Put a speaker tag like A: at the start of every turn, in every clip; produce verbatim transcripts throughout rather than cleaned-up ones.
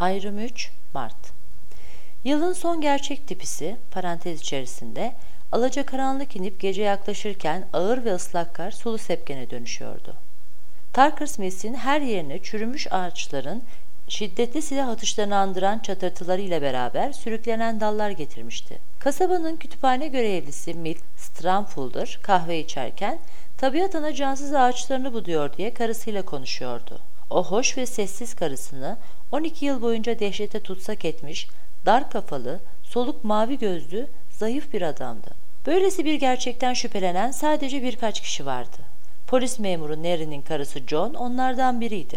A: Ayrım üç Mart. Yılın son gerçek tipisi parantez içerisinde alacakaranlık inip gece yaklaşırken ağır ve ıslak kar sulu sepkene dönüşüyordu. Tucker Smith'in her yerine çürümüş ağaçların şiddetli silah atışlarını andıran çatırtıları ile beraber sürüklenen dallar getirmişti. Kasabanın kütüphane görevlisi Milt Stramfolder kahve içerken tabiat ana cansız ağaçlarını buduyor diye karısıyla konuşuyordu. O hoş ve sessiz karısını on iki yıl boyunca dehşete tutsak etmiş, dar kafalı, soluk mavi gözlü, zayıf bir adamdı. Böylesi bir gerçekten şüphelenen sadece birkaç kişi vardı. Polis memuru Nery'nin karısı John onlardan biriydi.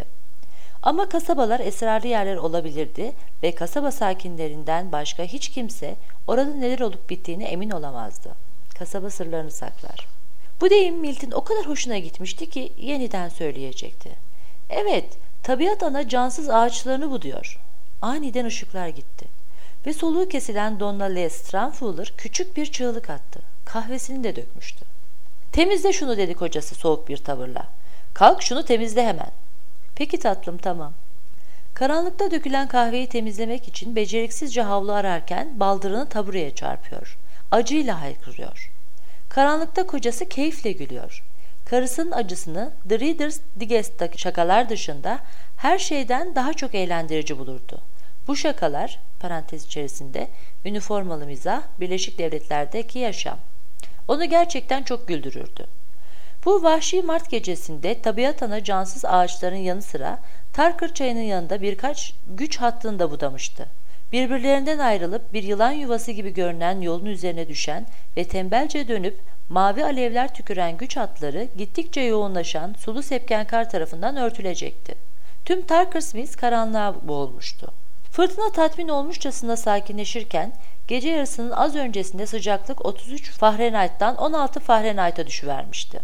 A: Ama kasabalar esrarlı yerler olabilirdi ve kasaba sakinlerinden başka hiç kimse orada neler olup bittiğine emin olamazdı. Kasaba sırlarını saklar. Bu deyim Milt'in o kadar hoşuna gitmişti ki yeniden söyleyecekti. Evet, tabiat ana cansız ağaçlarını buduyor. Aniden ışıklar gitti ve soluğu kesilen Donna Lee Stramfuller küçük bir çığlık attı. Kahvesini de dökmüştü. "Temizle şunu," dedi kocası soğuk bir tavırla. "Kalk şunu temizle hemen." "Peki tatlım, tamam." Karanlıkta dökülen kahveyi temizlemek için beceriksizce havlu ararken baldırını tabureye çarpıyor. Acıyla haykırıyor. Karanlıkta kocası keyifle gülüyor. Karısının acısını The Reader's Digest'taki şakalar dışında her şeyden daha çok eğlendirici bulurdu. Bu şakalar, parantez içerisinde, üniformalı mizah, Birleşik Devletler'deki yaşam. Onu gerçekten çok güldürürdü. Bu vahşi Mart gecesinde tabiat ana cansız ağaçların yanı sıra Tucker çayının yanında birkaç güç hattını da budamıştı. Birbirlerinden ayrılıp bir yılan yuvası gibi görünen yolun üzerine düşen ve tembelce dönüp mavi alevler tüküren güç hatları gittikçe yoğunlaşan sulu sepken kar tarafından örtülecekti. Tüm Tucker Smith karanlığa boğulmuştu. Fırtına tatmin olmuşçasına sakinleşirken gece yarısının az öncesinde sıcaklık otuz üç Fahrenheit'tan on altı Fahrenheit'a düşüvermişti.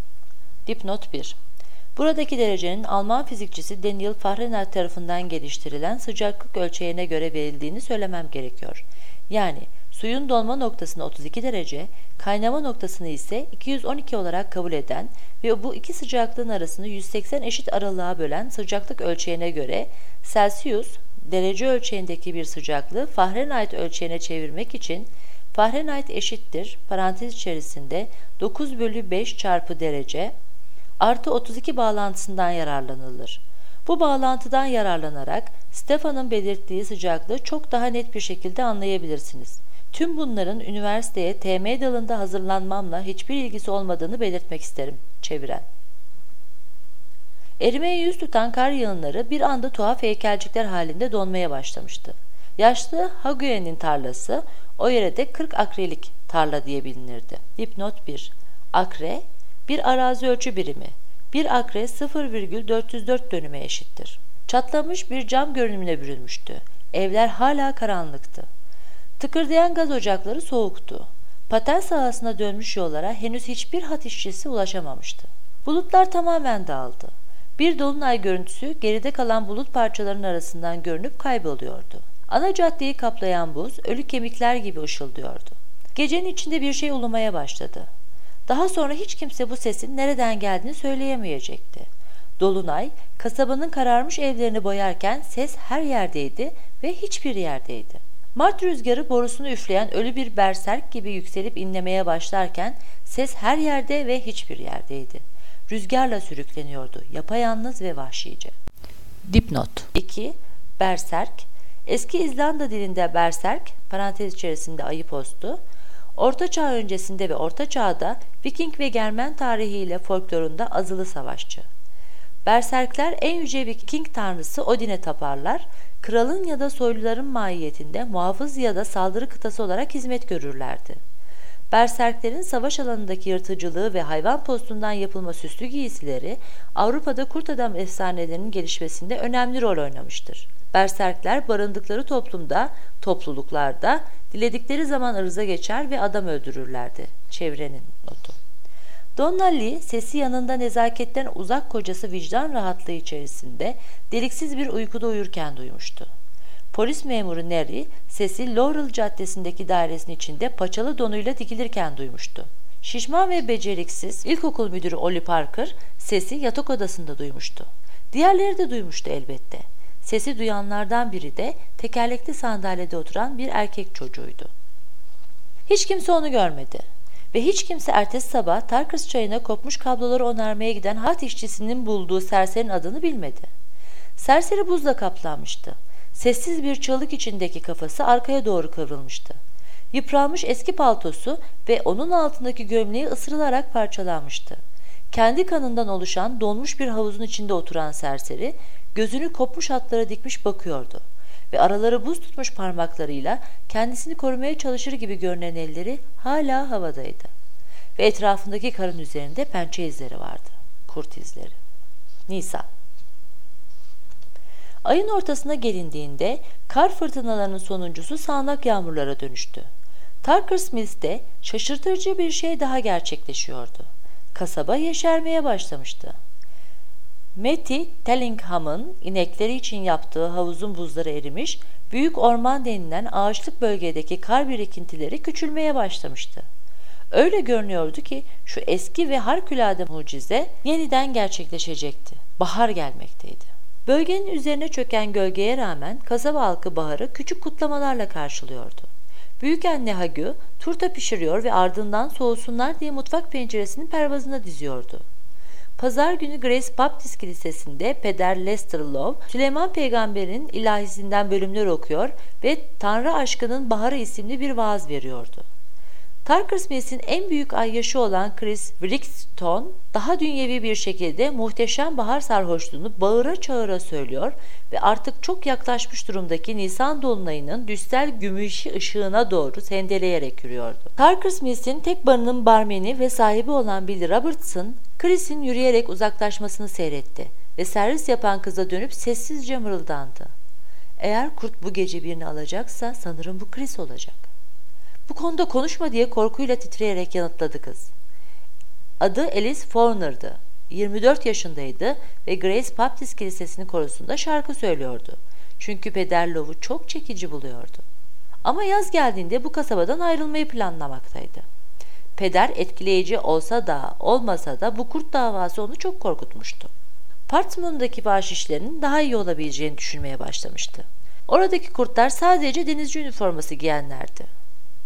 A: Dipnot bir. Buradaki derecenin Alman fizikçisi Daniel Fahrenheit tarafından geliştirilen sıcaklık ölçeğine göre verildiğini söylemem gerekiyor. Yani suyun donma noktasını otuz iki derece, kaynama noktasını ise iki yüz on iki olarak kabul eden ve bu iki sıcaklığın arasını yüz seksen eşit aralığa bölen sıcaklık ölçeğine göre Celsius, derece ölçeğindeki bir sıcaklığı Fahrenheit ölçeğine çevirmek için Fahrenheit eşittir, parantez içerisinde dokuz bölü beş çarpı derece artı otuz iki bağlantısından yararlanılır. Bu bağlantıdan yararlanarak Stefan'ın belirttiği sıcaklığı çok daha net bir şekilde anlayabilirsiniz. Tüm bunların üniversiteye T M dalında hazırlanmamla hiçbir ilgisi olmadığını belirtmek isterim. Çeviren. Erimeye yüz tutan kar yağınları bir anda tuhaf heykelcikler halinde donmaya başlamıştı. Yaşlı Haguen'in tarlası o yere de kırk akrelik tarla diye bilinirdi. Dipnot bir. Akre, bir arazi ölçü birimi. Bir akre sıfır virgül dört yüz dört dönüme eşittir. Çatlamış bir cam görünümüne bürünmüştü. Evler hala karanlıktı. Tıkırdayan gaz ocakları soğuktu. Paten sahasına dönmüş yollara henüz hiçbir hat işçisi ulaşamamıştı. Bulutlar tamamen dağıldı. Bir dolunay görüntüsü geride kalan bulut parçalarının arasından görünüp kayboluyordu. Ana caddeyi kaplayan buz ölü kemikler gibi ışıldıyordu. Gecenin içinde bir şey ulumaya başladı. Daha sonra hiç kimse bu sesin nereden geldiğini söyleyemeyecekti. Dolunay, kasabanın kararmış evlerini boyarken ses her yerdeydi ve hiçbir yerdeydi. Mart rüzgarı borusunu üfleyen ölü bir berserk gibi yükselip inlemeye başlarken ses her yerde ve hiçbir yerdeydi. Rüzgarla sürükleniyordu, yapayalnız ve vahşice. Dipnot iki. Berserk. Eski İzlanda dilinde berserk, parantez içerisinde ayı postu, Orta Çağ öncesinde ve Orta Çağ'da Viking ve Germen tarihiyle folklorunda azılı savaşçı. Berserkler en yüce Viking tanrısı Odin'e taparlar, kralın ya da soyluların mahiyetinde muhafız ya da saldırı kıtası olarak hizmet görürlerdi. Berserklerin savaş alanındaki yırtıcılığı ve hayvan postundan yapılma süslü giysileri Avrupa'da kurt adam efsanelerinin gelişmesinde önemli rol oynamıştır. Berserkler barındıkları toplumda, topluluklarda diledikleri zaman ırza geçer ve adam öldürürlerdi. Çevrenin notu. Donna Lee sesi yanında nezaketten uzak kocası vicdan rahatlığı içerisinde deliksiz bir uykuda uyurken duymuştu. Polis memuru Nery sesi Laurel Caddesi'ndeki dairesinin içinde paçalı donuyla dikilirken duymuştu. Şişman ve beceriksiz ilkokul müdürü Ollie Parker sesi yatak odasında duymuştu. Diğerleri de duymuştu elbette. Sesi duyanlardan biri de tekerlekli sandalyede oturan bir erkek çocuğuydu. Hiç kimse onu görmedi ve hiç kimse ertesi sabah Tarkers çayına kopmuş kabloları onarmaya giden hat işçisinin bulduğu serserinin adını bilmedi. Serseri buzla kaplanmıştı. Sessiz bir çalık içindeki kafası arkaya doğru kıvrılmıştı. Yıpranmış eski paltosu ve onun altındaki gömleği ısırılarak parçalanmıştı. Kendi kanından oluşan donmuş bir havuzun içinde oturan serseri, gözünü kopmuş hatlara dikmiş bakıyordu ve araları buz tutmuş parmaklarıyla kendisini korumaya çalışır gibi görünen elleri hala havadaydı. Ve etrafındaki karın üzerinde pençe izleri vardı. Kurt izleri. Nisan. Ayın ortasına gelindiğinde kar fırtınalarının sonuncusu sağanak yağmurlara dönüştü. Tarkers Mills'te şaşırtıcı bir şey daha gerçekleşiyordu. Kasaba yeşermeye başlamıştı. Matty Tellingham'ın inekleri için yaptığı havuzun buzları erimiş, büyük orman denilen ağaçlık bölgedeki kar birikintileri küçülmeye başlamıştı. Öyle görünüyordu ki şu eski ve harikulade mucize yeniden gerçekleşecekti. Bahar gelmekteydi. Bölgenin üzerine çöken gölgeye rağmen kasaba halkı baharı küçük kutlamalarla karşılıyordu. Büyükanne Hagü turta pişiriyor ve ardından soğusunlar diye mutfak penceresinin pervazına diziyordu. Pazar günü Grace Baptist Kilisesi'nde Peder Lester Love, Süleyman Peygamber'in ilahisinden bölümler okuyor ve Tanrı Aşkı'nın Baharı isimli bir vaaz veriyordu. Tarkers Mills'in en büyük ayyaşı olan Chris Brixton, daha dünyevi bir şekilde muhteşem bahar sarhoşluğunu bağıra çağıra söylüyor ve artık çok yaklaşmış durumdaki Nisan dolunayının düstel gümüşü ışığına doğru sendeleyerek yürüyordu. Tarkers Mills'in tek barının barmeni ve sahibi olan Billy Robertson, Chris'in yürüyerek uzaklaşmasını seyretti ve servis yapan kıza dönüp sessizce mırıldandı. Eğer kurt bu gece birini alacaksa sanırım bu Chris olacak. Bu konuda konuşma diye korkuyla titreyerek yanıtladı kız. Adı Alice Fauner'dı. yirmi dört yaşındaydı ve Grace Baptist Kilisesi'nin korosunda şarkı söylüyordu. Çünkü Peder Love'u çok çekici buluyordu. Ama yaz geldiğinde bu kasabadan ayrılmayı planlamaktaydı. Peder etkileyici olsa da olmasa da bu kurt davası onu çok korkutmuştu. Portsmouth'daki bahşişlerin daha iyi olabileceğini düşünmeye başlamıştı. Oradaki kurtlar sadece denizci üniforması giyenlerdi.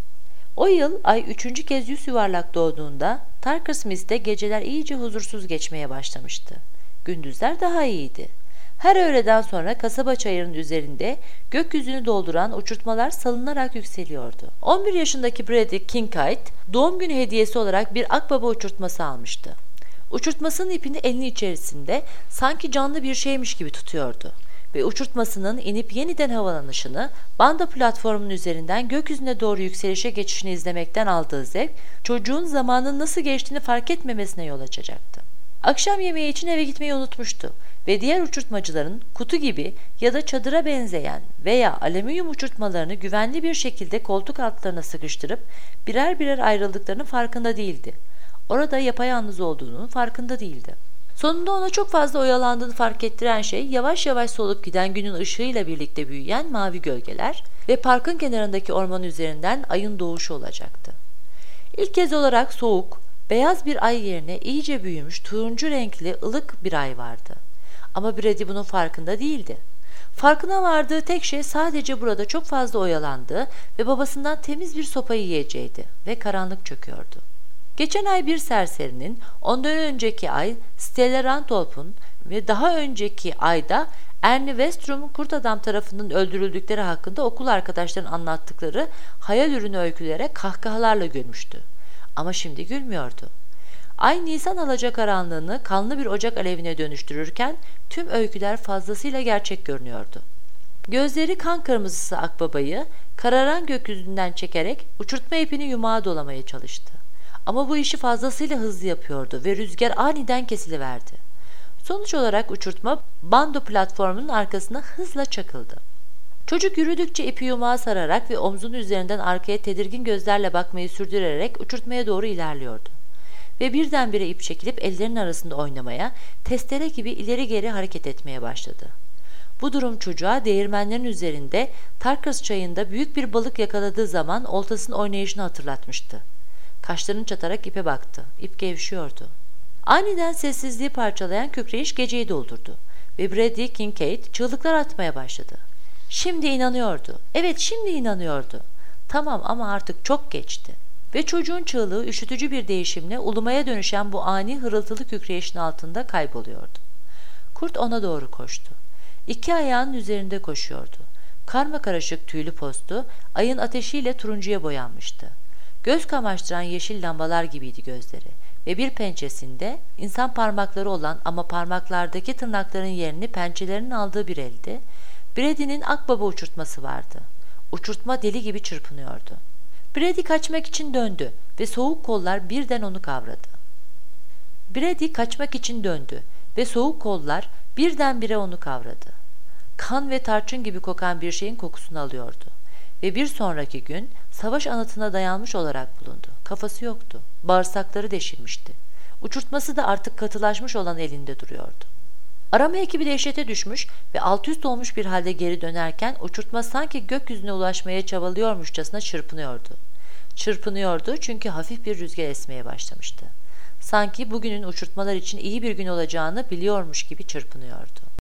A: O yıl ay üçüncü kez yüz yuvarlak doğduğunda Tarkers Mills'te geceler iyice huzursuz geçmeye başlamıştı. Gündüzler daha iyiydi. Her öğleden sonra kasaba çayırının üzerinde gökyüzünü dolduran uçurtmalar salınarak yükseliyordu. on bir yaşındaki Brady Kincaid doğum günü hediyesi olarak bir akbaba uçurtması almıştı. Uçurtmasının ipini elinin içerisinde sanki canlı bir şeymiş gibi tutuyordu ve uçurtmasının inip yeniden havalanışını, banda platformunun üzerinden gökyüzüne doğru yükselişe geçişini izlemekten aldığı zevk, çocuğun zamanın nasıl geçtiğini fark etmemesine yol açacaktı. Akşam yemeği için eve gitmeyi unutmuştu ve diğer uçurtmacıların kutu gibi ya da çadıra benzeyen veya alüminyum uçurtmalarını güvenli bir şekilde koltuk altlarına sıkıştırıp birer birer ayrıldıklarının farkında değildi. Orada yapayalnız olduğunun farkında değildi. Sonunda ona çok fazla oyalandığını fark ettiren şey yavaş yavaş solup giden günün ışığıyla birlikte büyüyen mavi gölgeler ve parkın kenarındaki orman üzerinden ayın doğuşu olacaktı. İlk kez olarak soğuk, beyaz bir ay yerine iyice büyümüş turuncu renkli ılık bir ay vardı. Ama Brady bunun farkında değildi. Farkına vardığı tek şey sadece burada çok fazla oyalandığı ve babasından temiz bir sopayı yiyeceğiydi ve karanlık çöküyordu. Geçen ay bir serserinin, ondan önceki ay Stella Randolph'un ve daha önceki ayda Ernie Westrum'un kurt adam tarafından öldürüldükleri hakkında okul arkadaşlarının anlattıkları hayal ürünü öykülere kahkahalarla gülmüştü. Ama şimdi gülmüyordu. Ay Nisan alacakaranlığını kanlı bir ocak alevine dönüştürürken tüm öyküler fazlasıyla gerçek görünüyordu. Gözleri kan kırmızısı akbabayı kararan gökyüzünden çekerek uçurtma ipini yumağa dolamaya çalıştı. Ama bu işi fazlasıyla hızlı yapıyordu ve rüzgar aniden kesiliverdi. Sonuç olarak uçurtma bando platformunun arkasına hızla çakıldı. Çocuk yürüdükçe ipi yumağa sararak ve omzunun üzerinden arkaya tedirgin gözlerle bakmayı sürdürerek uçurtmaya doğru ilerliyordu. Ve birdenbire ip çekilip ellerinin arasında oynamaya, testere gibi ileri geri hareket etmeye başladı. Bu durum çocuğa değirmenlerin üzerinde Tarkers çayında büyük bir balık yakaladığı zaman oltasının oynayışını hatırlatmıştı. Kaşlarını çatarak ipe baktı. İp gevşiyordu. Aniden sessizliği parçalayan kükreyiş geceyi doldurdu. ve Brady Kincaid çığlıklar atmaya başladı. Şimdi inanıyordu. Evet, şimdi inanıyordu. Tamam ama artık çok geçti. Ve çocuğun çığlığı üşütücü bir değişimle ulumaya dönüşen bu ani hırıltılı kükreyişin altında kayboluyordu. Kurt ona doğru koştu. İki ayağının üzerinde koşuyordu. Karmakarışık tüylü postu ayın ateşiyle turuncuya boyanmıştı. Göz kamaştıran yeşil lambalar gibiydi gözleri ve bir pençesinde insan parmakları olan ama parmaklardaki tırnakların yerini pençelerinin aldığı bir elde Brady'nin akbaba uçurtması vardı. Uçurtma deli gibi çırpınıyordu. Brady kaçmak için döndü ve soğuk kollar birden onu kavradı. Brady kaçmak için döndü ve soğuk kollar birdenbire onu kavradı. Kan ve tarçın gibi kokan bir şeyin kokusunu alıyordu. Ve bir sonraki gün savaş anıtına dayanmış olarak bulundu. Kafası yoktu. Bağırsakları deşilmişti. Uçurtması da artık katılaşmış olan elinde duruyordu. Arama ekibi dehşete düşmüş ve alt üst olmuş bir halde geri dönerken uçurtma sanki gökyüzüne ulaşmaya çabalıyormuşçasına çırpınıyordu. Çırpınıyordu çünkü hafif bir rüzgar esmeye başlamıştı. Sanki bugünün uçurtmalar için iyi bir gün olacağını biliyormuş gibi çırpınıyordu.